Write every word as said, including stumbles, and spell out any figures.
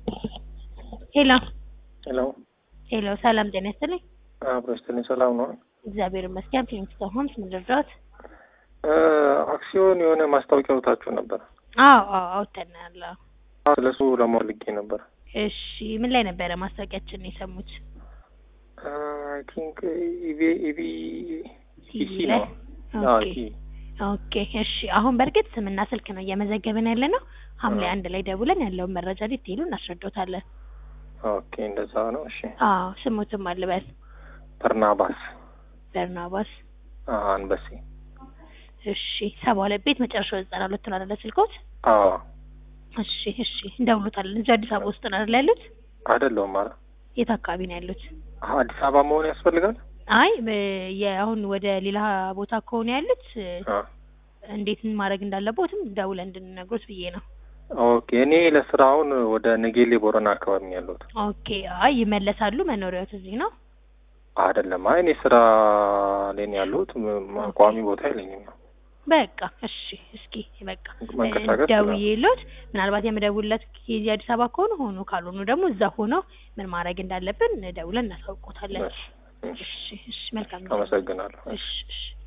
ሄሎ ሄሎ ሄሎ ሰላም ጤና ይስጥልኝ። አብሮስተን ሰላም ነው። እግዚአብሔር ይመስገን። ፊሊንግስተን ሆምስ ምን ልርዳዎት? አክሲዮን የሆነ ማስታወቂያ አውጥታችሁ ነበር? አዎ አዎ አውጥተናል። ስለሱ ለማወቅ ነበር። እሺ ምን ላይ ነበረ ማስታወቂያችንን የሰሙት? አይ ቲንክ ኢቪ ኢቪ ቲቪ ላይ። ኦኬ ኦኬ እሺ። አሁን በርግጥ ስምና ስልክ ነው እየመዘገብን ያለ ነው። ሐምሌ አንድ ላይ ደውለን ያለውን መረጃ ዲቴይሉ እናስረዳዎታለን። ኦኬ እንደዛ ነው። እሺ አዎ ስሙትም አልበል። በርናባስ በርናባስ አንበሴ። እሺ ሰባ ሁለት ቤት መጨረሻው ዘጠና ሁለት ነው አይደል ስልኮት? አዎ እሺ እሺ እንደውሉታለን። እዚህ አዲስ አበባ ውስጥ ነው አይደል ያሉት? አይደለም ማለት የት አካባቢ ነው ያሉት? አዲስ አበባ መሆን ያስፈልጋል? አይ የአሁን ወደ ሌላ ቦታ ከሆነ ያሉት እንዴት ማድረግ እንዳለቦትም ደውለን እንድንነግሮት ብዬ ነው። ኦኬ እኔ ለስራውን ወደ ነጌሌ ቦረና አካባቢ ነው ያለሁት። ኦኬ አይ ይመለሳሉ። መኖሪያው እዚህ ነው? አይደለም አይ እኔ ስራ ላይ ነው ያለሁት። ቋሚ ቦታ የለኝም። በቃ እሺ እስኪ በቃ ደውዬልዎት ምናልባት የምደውልለት ጊዜ አዲስ አበባ ከሆነ ሆኖ ካልሆኑ ደግሞ እዛ ሆኖ ምን ማድረግ እንዳለብን ደውለን እናሳውቆታለን። እሺ እሺ መልካም። አመሰግናለሁ። እሺ እሺ